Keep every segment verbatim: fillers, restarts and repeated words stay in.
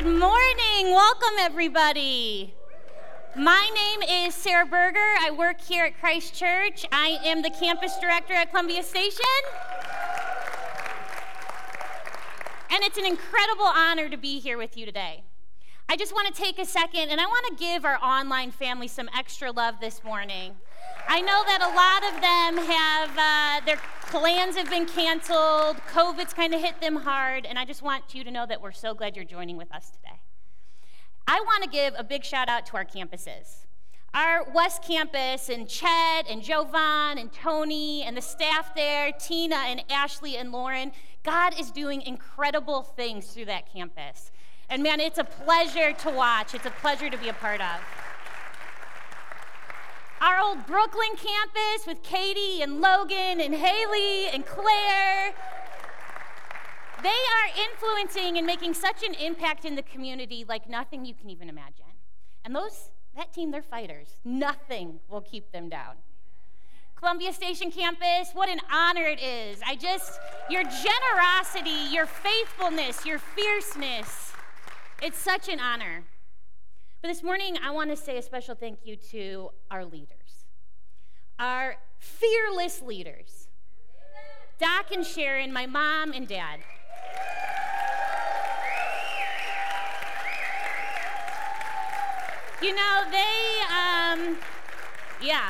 Good morning. Welcome, everybody. My name is Sarah Berger. I work here at Christ Church. I am the campus director at Columbia Station. And it's an incredible honor to be here with you today. I just want to take a second and I want to give our online family some extra love this morning. I know that a lot of them have, uh, their plans have been canceled, COVID's kind of hit them hard, and I just want you to know that we're so glad you're joining with us today. I want to give a big shout out to our campuses. Our West Campus and Ched and Jovan and Tony and the staff there, Tina and Ashley and Lauren, God is doing incredible things through that campus. And man, it's a pleasure to watch. It's a pleasure to be a part of. Our old Brooklyn campus with Katie and Logan and Haley and Claire, they are influencing and making such an impact in the community like nothing you can even imagine. And those, that team, they're fighters. Nothing will keep them down. Columbia Station campus, what an honor it is. I just, your generosity, your faithfulness, your fierceness, it's such an honor. But this morning, I want to say a special thank you to our leaders, our fearless leaders, Doc and Sharon, my mom and dad. You know, they, um, yeah.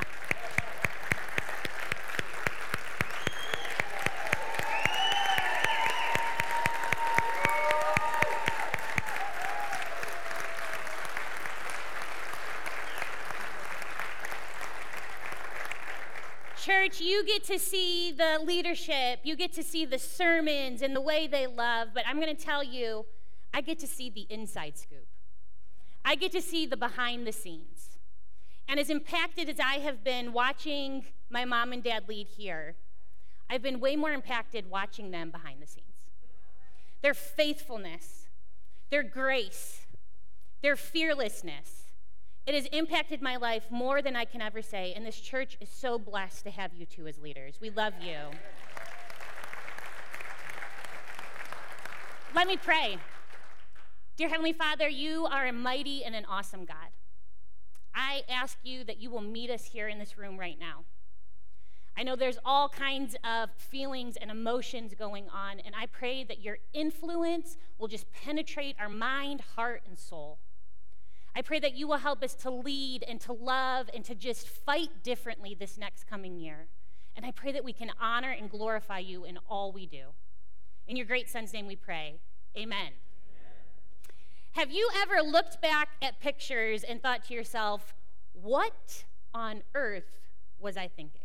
Church, you get to see the leadership, you get to see the sermons and the way they love, but I'm going to tell you, I get to see the inside scoop. I get to see the behind the scenes. And as impacted as I have been watching my mom and dad lead here, I've been way more impacted watching them behind the scenes. Their faithfulness, their grace, their fearlessness. It has impacted my life more than I can ever say, and this church is so blessed to have you two as leaders. We love you. Let me pray. Dear Heavenly Father, you are a mighty and an awesome God. I ask you that you will meet us here in this room right now. I know there's all kinds of feelings and emotions going on, and I pray that your influence will just penetrate our mind, heart, and soul. I pray that you will help us to lead and to love and to just fight differently this next coming year. And I pray that we can honor and glorify you in all we do. In your great Son's name we pray. Amen. Amen. Have you ever looked back at pictures and thought to yourself, what on earth was I thinking?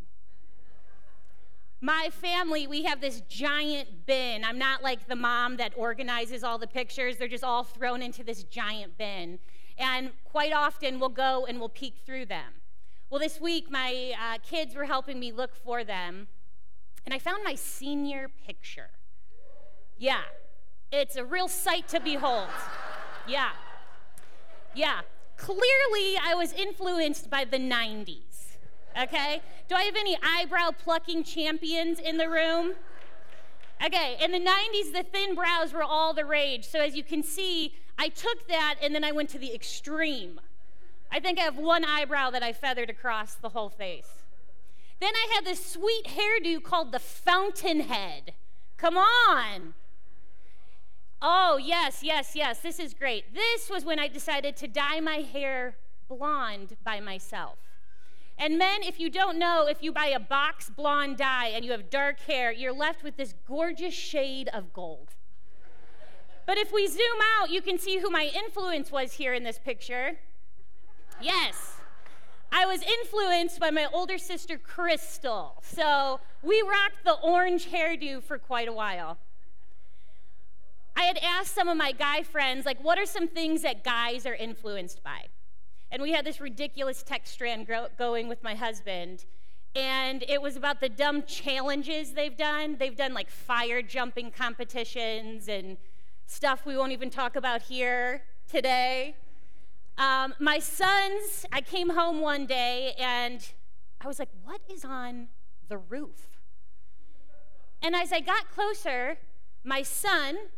My family, we have this giant bin. I'm not like the mom that organizes all the pictures. They're just all thrown into this giant bin. And quite often we'll go and we'll peek through them. Well, this week my uh, kids were helping me look for them, and I found my senior picture. Yeah, it's a real sight to behold. Yeah, yeah. Clearly I was influenced by the nineties, okay? Do I have any eyebrow plucking champions in the room? Okay, in the nineties, the thin brows were all the rage. So as you can see, I took that and then I went to the extreme. I think I have one eyebrow that I feathered across the whole face. Then I had this sweet hairdo called the Fountainhead. Come on. Oh, yes, yes, yes, this is great. This was when I decided to dye my hair blonde by myself. And men, if you don't know, if you buy a box blonde dye and you have dark hair, you're left with this gorgeous shade of gold. But if we zoom out, you can see who my influence was here in this picture. Yes, I was influenced by my older sister, Crystal. So we rocked the orange hairdo for quite a while. I had asked some of my guy friends, like, what are some things that guys are influenced by? And we had this ridiculous text strand gro- going with my husband, and it was about the dumb challenges they've done. They've done, like, fire jumping competitions and stuff we won't even talk about here today. Um, my sons, I came home one day, and I was like, what is on the roof? And as I got closer, my son,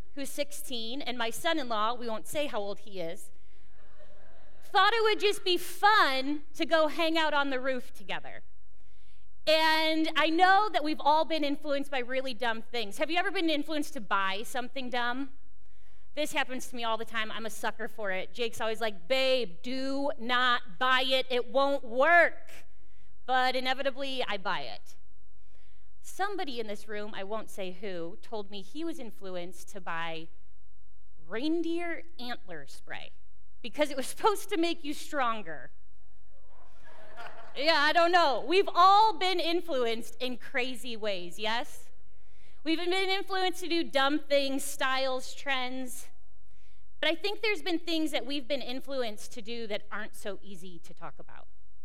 who's sixteen, and my son-in-law, we won't say how old he is, thought it would just be fun to go hang out on the roof together. And I know that we've all been influenced by really dumb things. Have you ever been influenced to buy something dumb? This happens to me all the time. I'm a sucker for it. Jake's always like, babe, do not buy it. It won't work. But inevitably, I buy it. Somebody in this room, I won't say who, told me he was influenced to buy reindeer antler spray because it was supposed to make you stronger. Yeah, I don't know. We've all been influenced in crazy ways, yes? We've been influenced to do dumb things, styles, trends. But I think there's been things that we've been influenced to do that aren't so easy to talk about.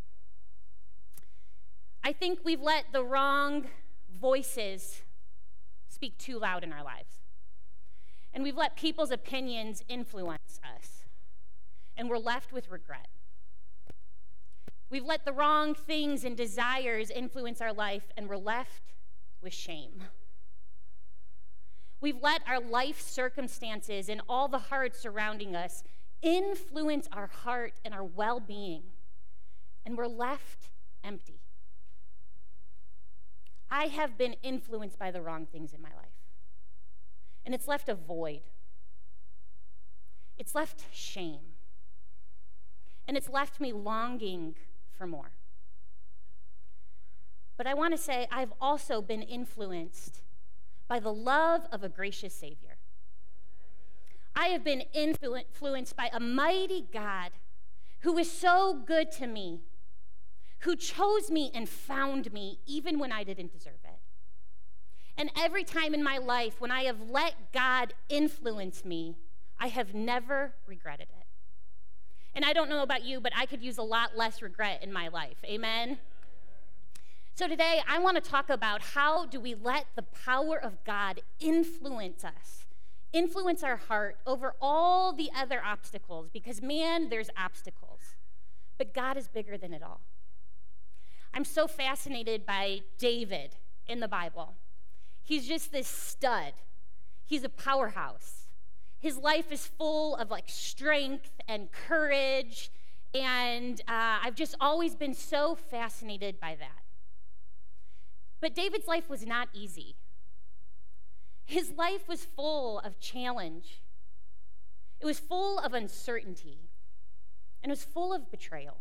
I think we've let the wrong voices speak too loud in our lives. And we've let people's opinions influence us. And we're left with regret. We've let the wrong things and desires influence our life, and we're left with shame. We've let our life circumstances and all the hard surrounding us influence our heart and our well-being, and we're left empty. I have been influenced by the wrong things in my life, and it's left a void. It's left shame, and it's left me longing for more. But I want to say I've also been influenced by the love of a gracious Savior. I have been influ- influenced by a mighty God who is so good to me, who chose me and found me even when I didn't deserve it. And every time in my life when I have let God influence me, I have never regretted it. And I don't know about you, but I could use a lot less regret in my life. Amen? So today, I want to talk about how do we let the power of God influence us, influence our heart over all the other obstacles, because man, there's obstacles, but God is bigger than it all. I'm so fascinated by David in the Bible. He's just this stud. He's a powerhouse. His life is full of like strength and courage, and uh, I've just always been so fascinated by that. But David's life was not easy. His life was full of challenge. It was full of uncertainty, and it was full of betrayal.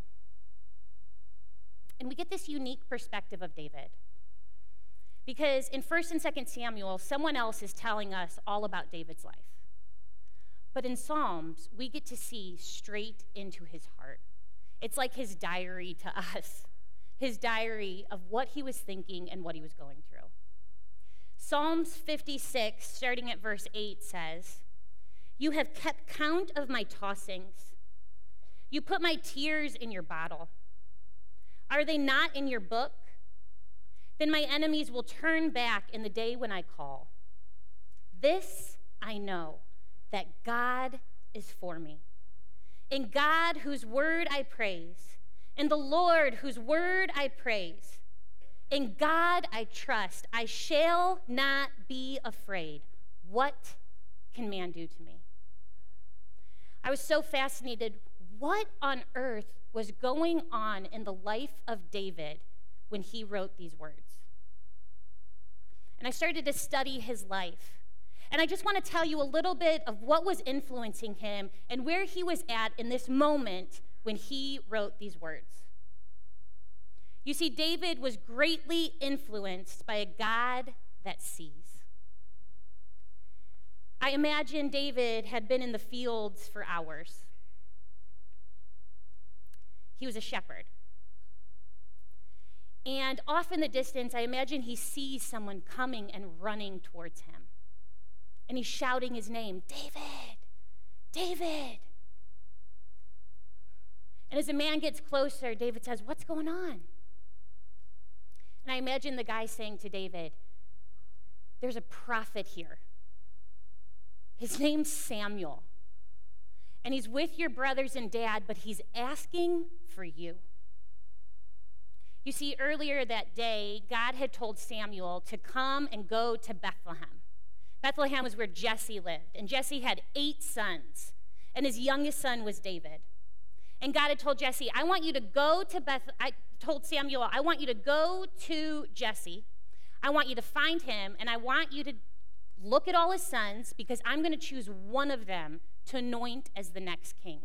And we get this unique perspective of David, because in First and Second Samuel, someone else is telling us all about David's life. But in Psalms, we get to see straight into his heart. It's like his diary to us, his diary of what he was thinking and what he was going through. Psalms fifty-six, starting at verse eight, says, "You have kept count of my tossings. You put my tears in your bottle. Are they not in your book? Then my enemies will turn back in the day when I call. This I know, that God is for me. In God, whose word I praise, in the Lord, whose word I praise, in God I trust. I shall not be afraid. What can man do to me?" I was so fascinated. What on earth was going on in the life of David when he wrote these words? And I started to study his life. And I just want to tell you a little bit of what was influencing him and where he was at in this moment when he wrote these words. You see, David was greatly influenced by a God that sees. I imagine David had been in the fields for hours. He was a shepherd. And off in the distance, I imagine he sees someone coming and running towards him. And he's shouting his name, "David, David." And as the man gets closer, David says, "What's going on?" And I imagine the guy saying to David, "There's a prophet here. His name's Samuel. And he's with your brothers and dad, but he's asking for you." You see, earlier that day, God had told Samuel to come and go to Bethlehem. Bethlehem was where Jesse lived, and Jesse had eight sons, and his youngest son was David. And God had told Jesse, I want you to go to Beth, I told Samuel, I want you to go to Jesse. I want you to find him, and I want you to look at all his sons, because I'm going to choose one of them to anoint as the next king.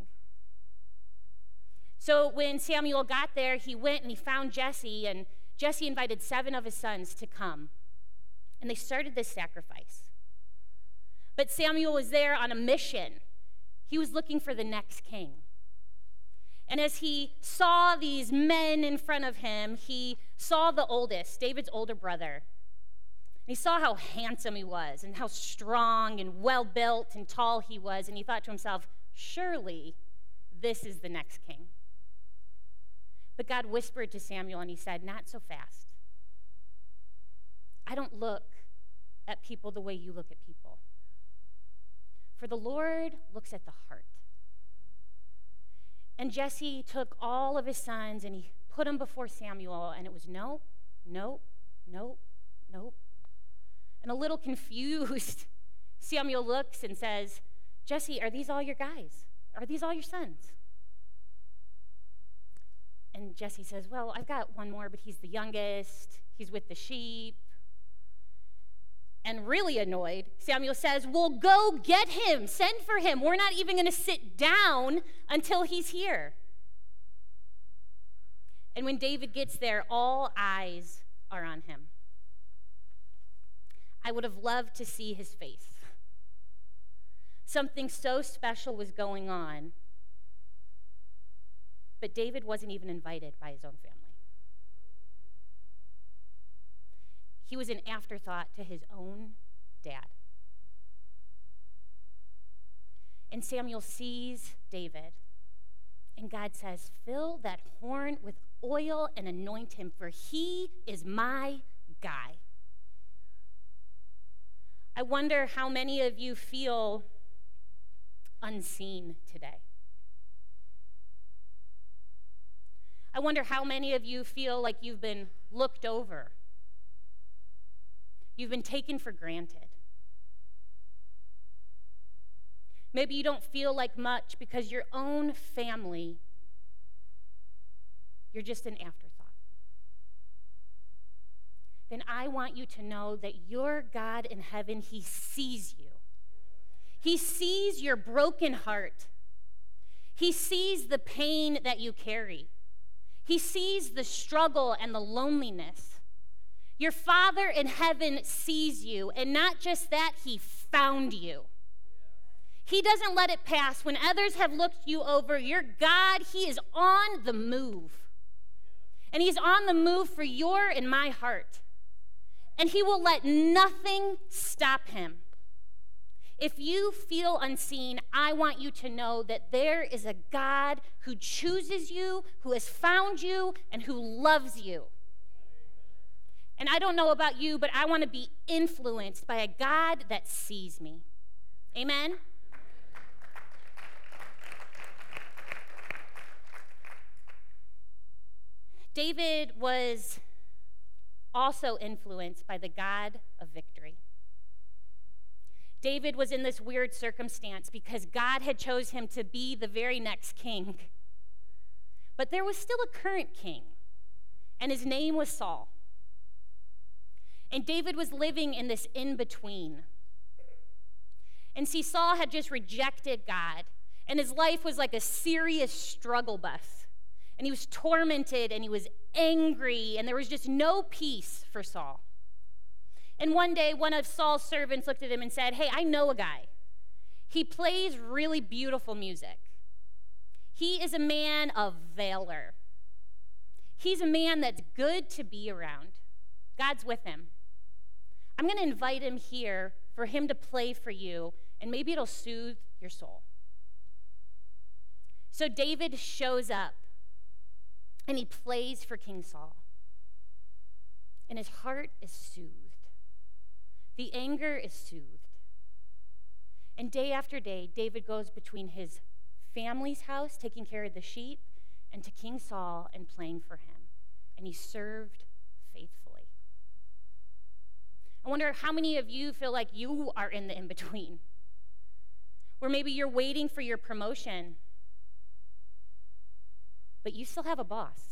So when Samuel got there, he went and he found Jesse, and Jesse invited seven of his sons to come. And they started this sacrifice. But Samuel was there on a mission. He was looking for the next king. And as he saw these men in front of him, he saw the oldest, David's older brother. And he saw how handsome he was and how strong and well-built and tall he was. And he thought to himself, surely this is the next king. But God whispered to Samuel and he said, not so fast. I don't look at people the way you look at people. For the Lord looks at the heart. And Jesse took all of his sons and he put them before Samuel, and it was no, no, no, no. And a little confused, Samuel looks and says, Jesse, are these all your guys? Are these all your sons? And Jesse says, well, I've got one more, but he's the youngest. He's with the sheep. And really annoyed, Samuel says, well, go get him. Send for him. We're not even going to sit down until he's here. And when David gets there, all eyes are on him. I would have loved to see his face. Something so special was going on, but David wasn't even invited by his own family. He was an afterthought to his own dad. And Samuel sees David, and God says, fill that horn with oil and anoint him, for he is my guy. I wonder how many of you feel unseen today. I wonder how many of you feel like you've been looked over. You've been taken for granted. Maybe you don't feel like much because your own family, you're just an afterthought. Then I want you to know that your God in heaven, he sees you. He sees your broken heart. He sees the pain that you carry. He sees the struggle and the loneliness. Your Father in heaven sees you, and not just that, he found you. He doesn't let it pass. When others have looked you over, your God, he is on the move. And he's on the move for your and my heart. And he will let nothing stop him. If you feel unseen, I want you to know that there is a God who chooses you, who has found you, and who loves you. And I don't know about you, but I want to be influenced by a God that sees me. Amen? David was also influenced by the God of victory. David was in this weird circumstance because God had chose him to be the very next king. But there was still a current king, and his name was Saul. And David was living in this in-between. And see, Saul had just rejected God, and his life was like a serious struggle bus. And he was tormented, and he was angry, and there was just no peace for Saul. And one day, one of Saul's servants looked at him and said, hey, I know a guy. He plays really beautiful music. He is a man of valor. He's a man that's good to be around. God's with him. I'm going to invite him here for him to play for you, and maybe it'll soothe your soul. So David shows up, and he plays for King Saul. And his heart is soothed. The anger is soothed. And day after day, David goes between his family's house, taking care of the sheep, and to King Saul and playing for him. And he served faithfully. I wonder how many of you feel like you are in the in-between, where maybe you're waiting for your promotion, but you still have a boss.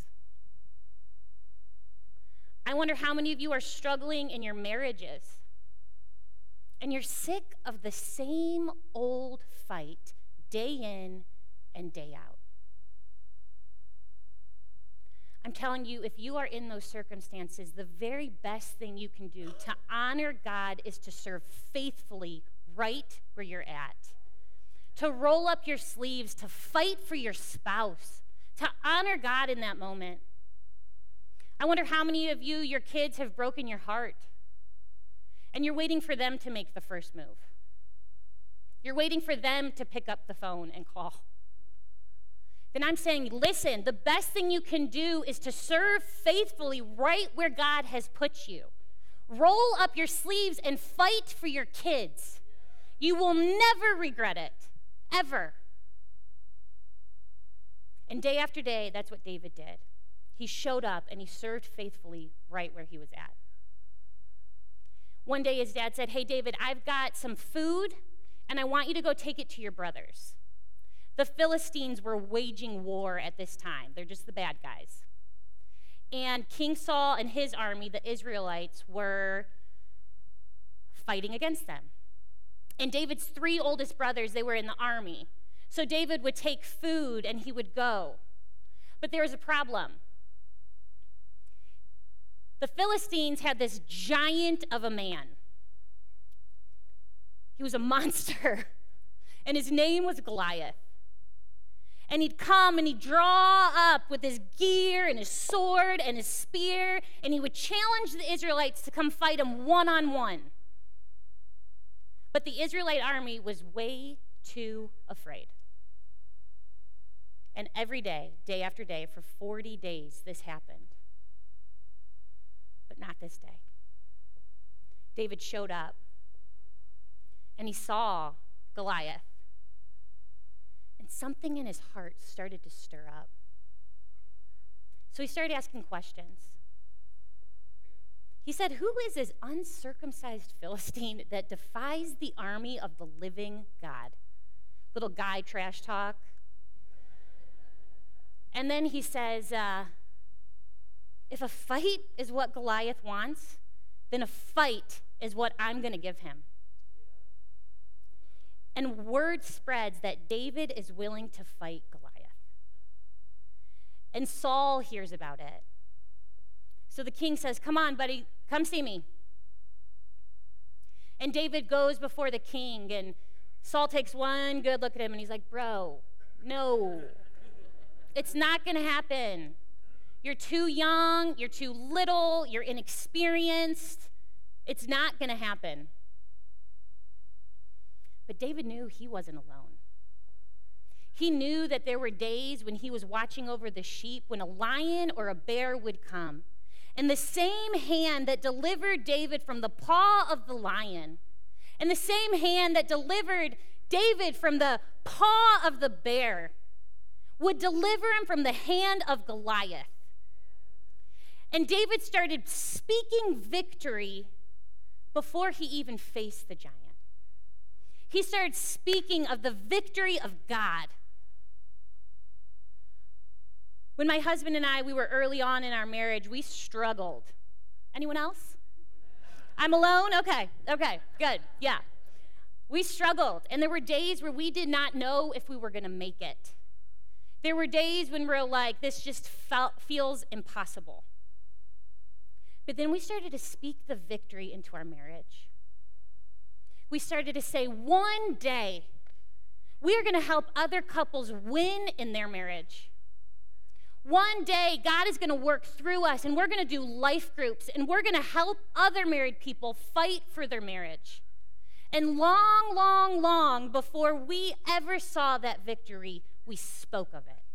I wonder how many of you are struggling in your marriages, and you're sick of the same old fight day in and day out. I'm telling you, if you are in those circumstances, the very best thing you can do to honor God is to serve faithfully right where you're at. To roll up your sleeves, to fight for your spouse, to honor God in that moment. I wonder how many of you, your kids have broken your heart, and you're waiting for them to make the first move. You're waiting for them to pick up the phone and call. Then I'm saying, listen, the best thing you can do is to serve faithfully right where God has put you. Roll up your sleeves and fight for your kids. You will never regret it, ever. And day after day, that's what David did. He showed up and he served faithfully right where he was at. One day his dad said, hey, David, I've got some food, and I want you to go take it to your brothers. The Philistines were waging war at this time. They're just the bad guys. And King Saul and his army, the Israelites, were fighting against them. And David's three oldest brothers, they were in the army. So David would take food and he would go. But there was a problem. The Philistines had this giant of a man. He was a monster, and his name was Goliath. And he'd come and he'd draw up with his gear and his sword and his spear, and he would challenge the Israelites to come fight him one-on-one. But the Israelite army was way too afraid. And every day, day after day, for forty days, this happened. But not this day. David showed up, and he saw Goliath. And something in his heart started to stir up. So he started asking questions. He said, who is this uncircumcised Philistine that defies the army of the living God? Little guy trash talk. And then he says, uh, if a fight is what Goliath wants, then a fight is what I'm going to give him. And word spreads that David is willing to fight Goliath. And Saul hears about it. So the king says, come on, buddy, come see me. And David goes before the king, and Saul takes one good look at him, and he's like, bro, no, it's not going to happen. You're too young, you're too little, you're inexperienced. It's not going to happen. But David knew he wasn't alone. He knew that there were days when he was watching over the sheep when a lion or a bear would come. And the same hand that delivered David from the paw of the lion, and the same hand that delivered David from the paw of the bear, would deliver him from the hand of Goliath. And David started speaking victory before he even faced the giant. He started speaking of the victory of God. When my husband and I, we were early on in our marriage, we struggled. Anyone else? I'm alone? Okay, okay, good, yeah. We struggled, and there were days where we did not know if we were going to make it. There were days when we were like, this just felt, feels impossible. But then we started to speak the victory into our marriage. We started to say, one day, we are going to help other couples win in their marriage. One day, God is going to work through us, and we're going to do life groups, and we're going to help other married people fight for their marriage. And long, long, long before we ever saw that victory, we spoke of it.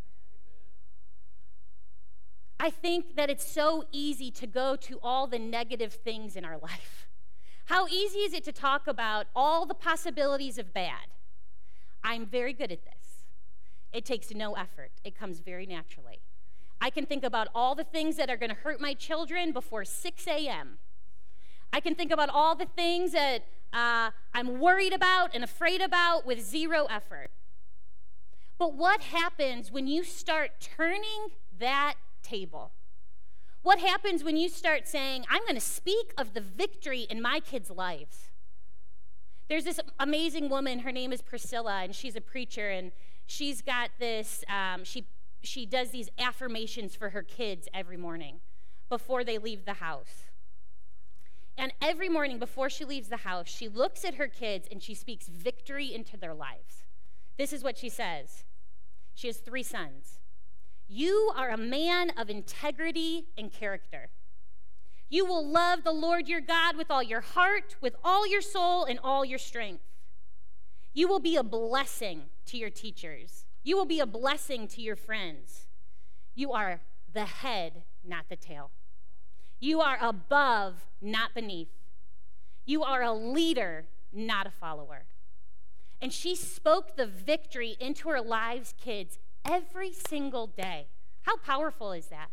I think that it's so easy to go to all the negative things in our life. How easy is it to talk about all the possibilities of bad? I'm very good at this. It takes no effort. It comes very naturally. I can think about all the things that are going to hurt my children before six a.m. I can think about all the things that uh, I'm worried about and afraid about with zero effort. But what happens when you start turning that table? What happens when you start saying, I'm going to speak of the victory in my kids' lives? There's this amazing woman, her name is Priscilla, and she's a preacher, and she's got this, um, she, she does these affirmations for her kids every morning before they leave the house. And every morning before she leaves the house, she looks at her kids and she speaks victory into their lives. This is what she says. She has three sons. You are a man of integrity and character. You will love the Lord your God with all your heart, with all your soul, and all your strength. You will be a blessing to your teachers. You will be a blessing to your friends. You are the head, not the tail. You are above, not beneath. You are a leader, not a follower. And she spoke the victory into her lives, kids, every single day. How powerful is that?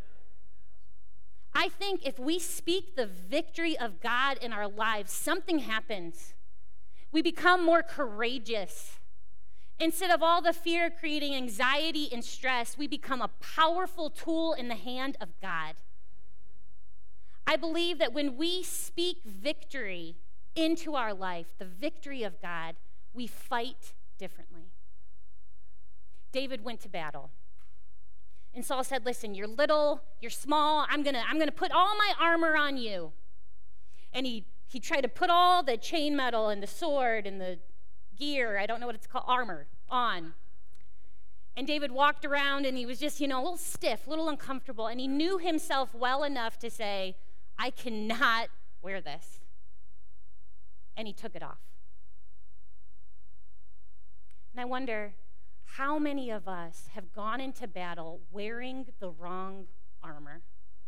I think if we speak the victory of God in our lives, something happens. We become more courageous. Instead of all the fear creating anxiety and stress, we become a powerful tool in the hand of God. I believe that when we speak victory into our life, the victory of God, we fight differently. David went to battle. And Saul said, listen, you're little, you're small, I'm gonna, I'm gonna put all my armor on you. And he, he tried to put all the chain metal and the sword and the gear, I don't know what it's called, armor, on. And David walked around and he was just, you know, a little stiff, a little uncomfortable. And he knew himself well enough to say, I cannot wear this. And he took it off. And I wonder, how many of us have gone into battle wearing the wrong armor?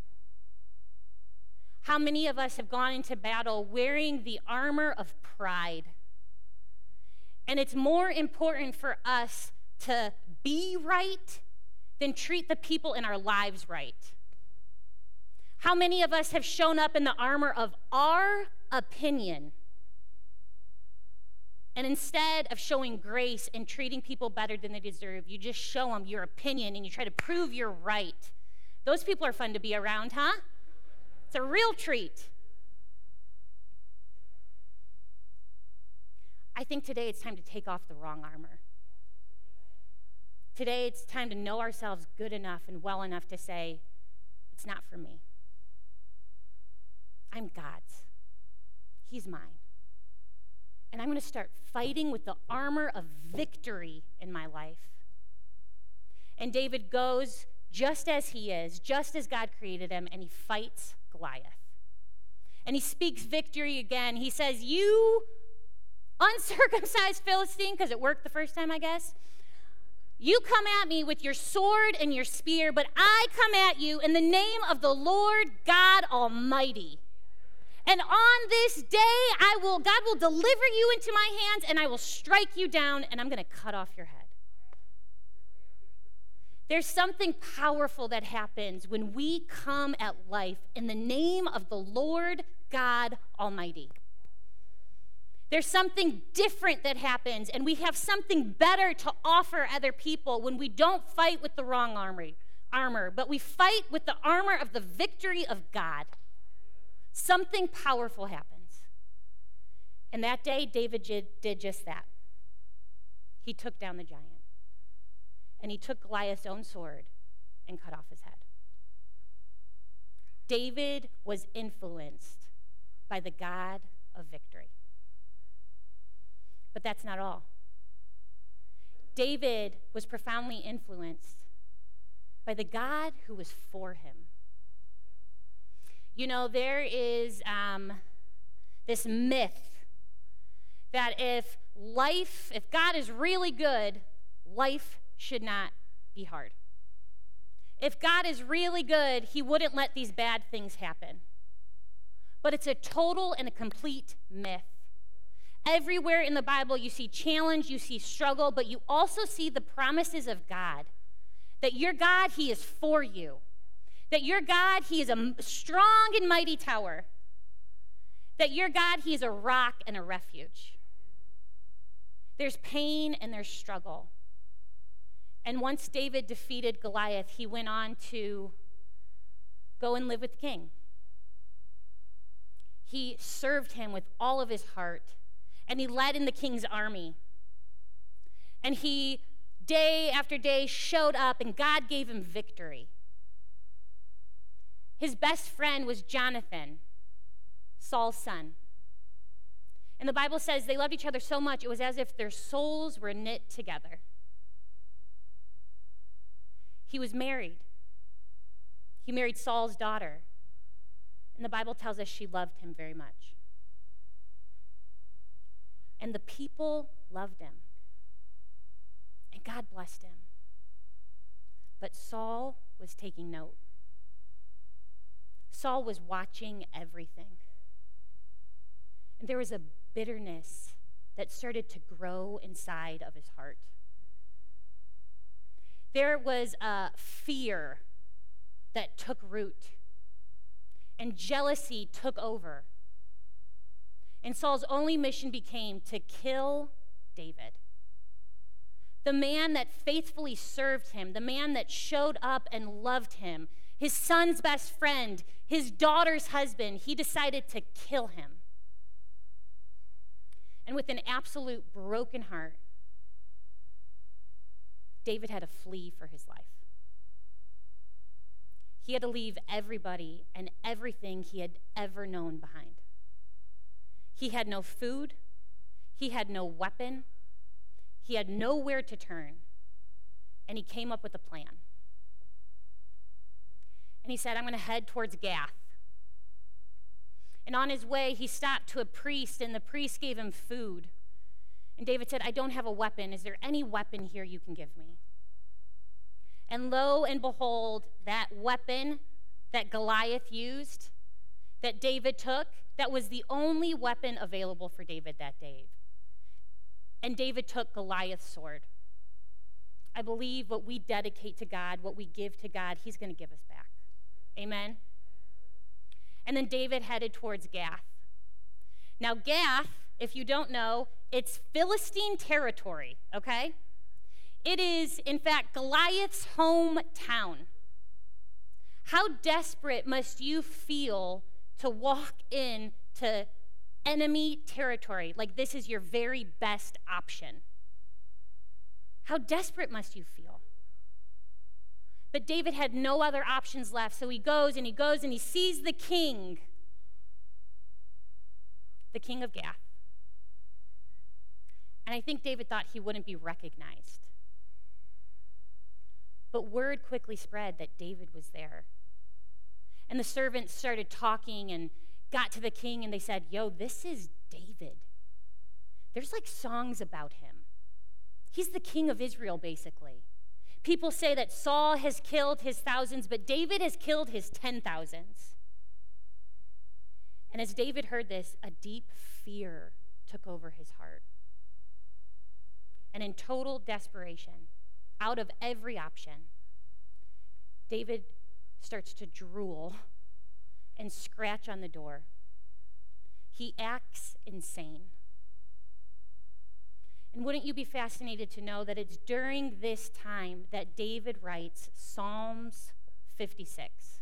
How many of us have gone into battle wearing the armor of pride? And it's more important for us to be right than treat the people in our lives right. How many of us have shown up in the armor of our opinion? And instead of showing grace and treating people better than they deserve, you just show them your opinion and you try to prove you're right. Those people are fun to be around, huh? It's a real treat. I think today it's time to take off the wrong armor. Today it's time to know ourselves good enough and well enough to say, it's not for me. I'm God's. He's mine. And I'm going to start fighting with the armor of victory in my life. And David goes just as he is, just as God created him, and he fights Goliath. And he speaks victory again. He says, you uncircumcised Philistine, because it worked the first time, I guess. You come at me with your sword and your spear, but I come at you in the name of the Lord God Almighty. And on this day, I will, God will deliver you into my hands, and I will strike you down, and I'm going to cut off your head. There's something powerful that happens when we come at life in the name of the Lord God Almighty. There's something different that happens, and we have something better to offer other people when we don't fight with the wrong armor, armor, but we fight with the armor of the victory of God. Something powerful happens. And that day, David did, did just that. He took down the giant. And he took Goliath's own sword and cut off his head. David was influenced by the God of victory. But that's not all. David was profoundly influenced by the God who was for him. You know, there is um, this myth that if life, if God is really good, life should not be hard. If God is really good, he wouldn't let these bad things happen. But it's a total and a complete myth. Everywhere in the Bible, you see challenge, you see struggle, but you also see the promises of God. That your God, he is for you. That your God, he is a strong and mighty tower. That your God, he's a rock and a refuge. There's pain and there's struggle. And once David defeated Goliath, he went on to go and live with the king. He served him with all of his heart, and he led in the king's army. And he, day after day, showed up, and God gave him victory. His best friend was Jonathan, Saul's son. And the Bible says they loved each other so much, it was as if their souls were knit together. He was married. He married Saul's daughter. And the Bible tells us she loved him very much. And the people loved him. And God blessed him. But Saul was taking note. Saul was watching everything. And there was a bitterness that started to grow inside of his heart. There was a fear that took root, and jealousy took over. And Saul's only mission became to kill David. The man that faithfully served him, the man that showed up and loved him, his son's best friend, his daughter's husband, he decided to kill him. And with an absolute broken heart, David had to flee for his life. He had to leave everybody and everything he had ever known behind. He had no food. He had no weapon. He had nowhere to turn. And he came up with a plan. And he said, I'm going to head towards Gath. And on his way, he stopped to a priest, and the priest gave him food. And David said, I don't have a weapon. Is there any weapon here you can give me? And lo and behold, that weapon that Goliath used, that David took, that was the only weapon available for David that day. And David took Goliath's sword. I believe what we dedicate to God, what we give to God, he's going to give us back. Amen? And then David headed towards Gath. Now, Gath, if you don't know, it's Philistine territory, okay? It is, in fact, Goliath's hometown. How desperate must you feel to walk into enemy territory? Like this is your very best option. How desperate must you feel? But David had no other options left, so he goes and he goes and he sees the king, the king of Gath. And I think David thought he wouldn't be recognized. But word quickly spread that David was there. And the servants started talking and got to the king, and they said, yo, this is David. There's like songs about him. He's the king of Israel, basically. People say that Saul has killed his thousands, but David has killed his ten thousands. And as David heard this, a deep fear took over his heart. And in total desperation, out of every option, David starts to drool and scratch on the door. He acts insane. And wouldn't you be fascinated to know that it's during this time that David writes Psalms fifty-six.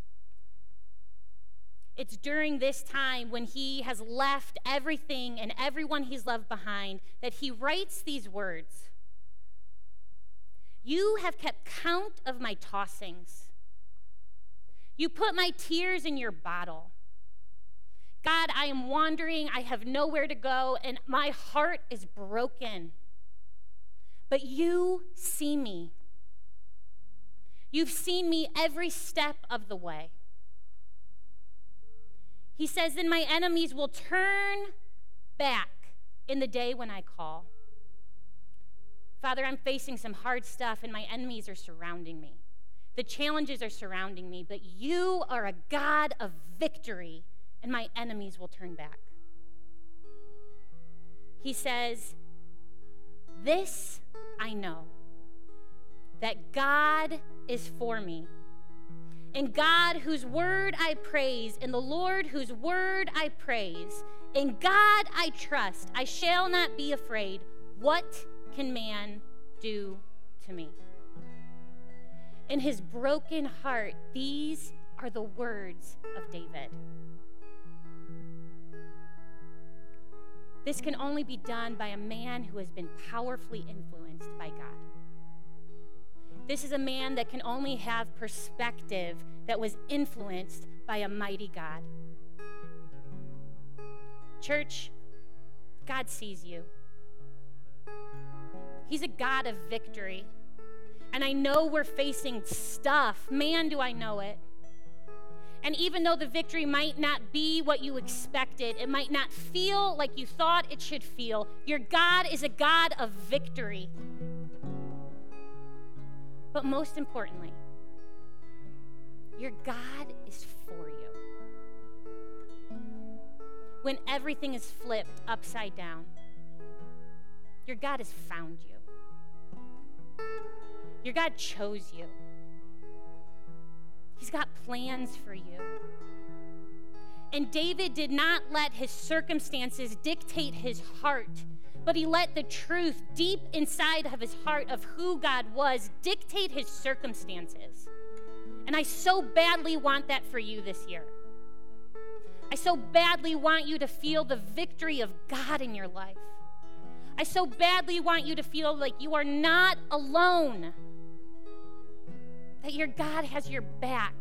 It's during this time when he has left everything and everyone he's left behind that he writes these words. You have kept count of my tossings. You put my tears in your bottle. God, I am wandering. I have nowhere to go, and my heart is broken. But you see me. You've seen me every step of the way. He says, then my enemies will turn back in the day when I call. Father, I'm facing some hard stuff, and my enemies are surrounding me. The challenges are surrounding me, but you are a God of victory, and my enemies will turn back. He says, this I know, that God is for me. And God, whose word I praise, and the Lord, whose word I praise, In God I trust. I shall not be afraid. What can man do to me? In his broken heart, these are the words of David. This can only be done by a man who has been powerfully influenced by God. This is a man that can only have perspective that was influenced by a mighty God. Church, God sees you. He's a God of victory. And I know we're facing stuff. Man, do I know it. And even though the victory might not be what you expected, it might not feel like you thought it should feel, your God is a God of victory. But most importantly, your God is for you. When everything is flipped upside down, your God has found you. Your God chose you. He's got plans for you. And David did not let his circumstances dictate his heart, but he let the truth deep inside of his heart of who God was dictate his circumstances. And I so badly want that for you this year. I so badly want you to feel the victory of God in your life. I so badly want you to feel like you are not alone, that your God has your back.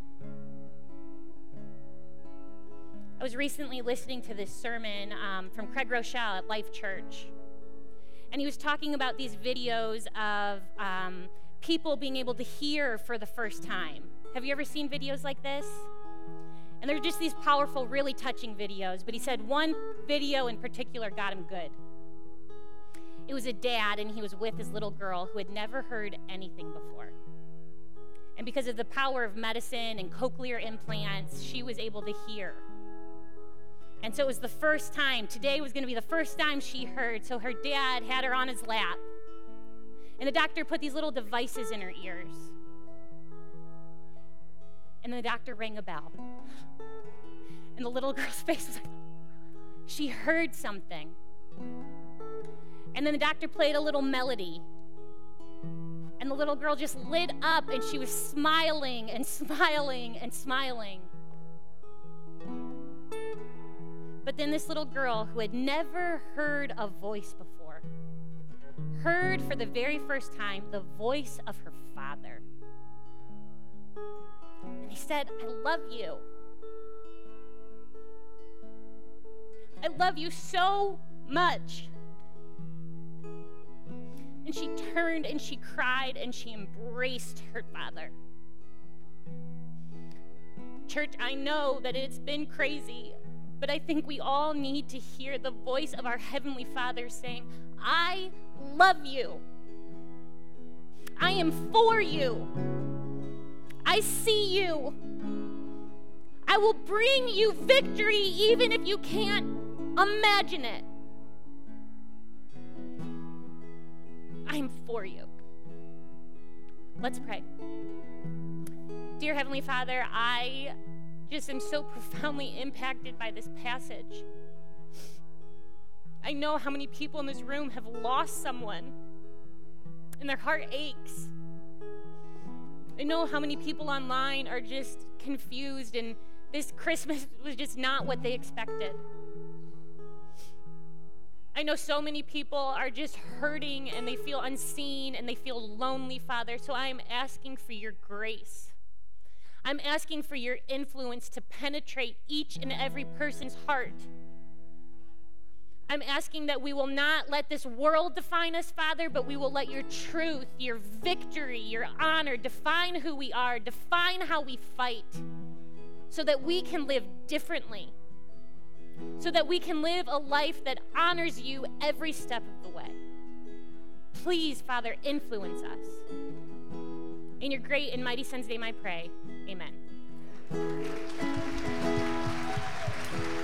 I was recently listening to this sermon um, from Craig Rochelle at Life Church, and he was talking about these videos of um, people being able to hear for the first time. Have you ever seen videos like this? And they're just these powerful, really touching videos, but he said one video in particular got him good. It was a dad, and he was with his little girl who had never heard anything before. And because of the power of medicine and cochlear implants, she was able to hear. And so it was the first time. Today was going to be the first time she heard. So her dad had her on his lap. And the doctor put these little devices in her ears. And the doctor rang a bell. And the little girl's face was like, she heard something. And then the doctor played a little melody. And the little girl just lit up, and she was smiling and smiling and smiling. But then this little girl, who had never heard a voice before, heard for the very first time the voice of her father. And he said, I love you. I love you so much. And she turned and she cried and she embraced her father. Church, I know that it's been crazy, but I think we all need to hear the voice of our Heavenly Father saying, I love you. I am for you. I see you. I will bring you victory even if you can't imagine it. I'm for you. Let's pray. Dear Heavenly Father, I just am so profoundly impacted by this passage. I know how many people in this room have lost someone, and their heart aches. I know how many people online are just confused, and this Christmas was just not what they expected. I know so many people are just hurting, and they feel unseen, and they feel lonely, Father. So I am asking for your grace. I'm asking for your influence to penetrate each and every person's heart. I'm asking that we will not let this world define us, Father, but we will let your truth, your victory, your honor define who we are, define how we fight, so that we can live differently. So that we can live a life that honors you every step of the way. Please, Father, influence us. In your great and mighty Son's name I pray. Amen.